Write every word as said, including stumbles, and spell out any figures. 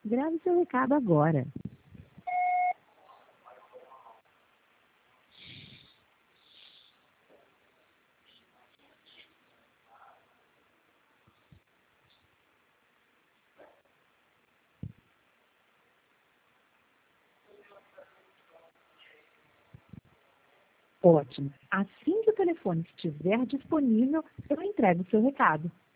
Grave seu recado agora. Ótimo. Assim que o telefone estiver disponível, eu entrego o seu recado.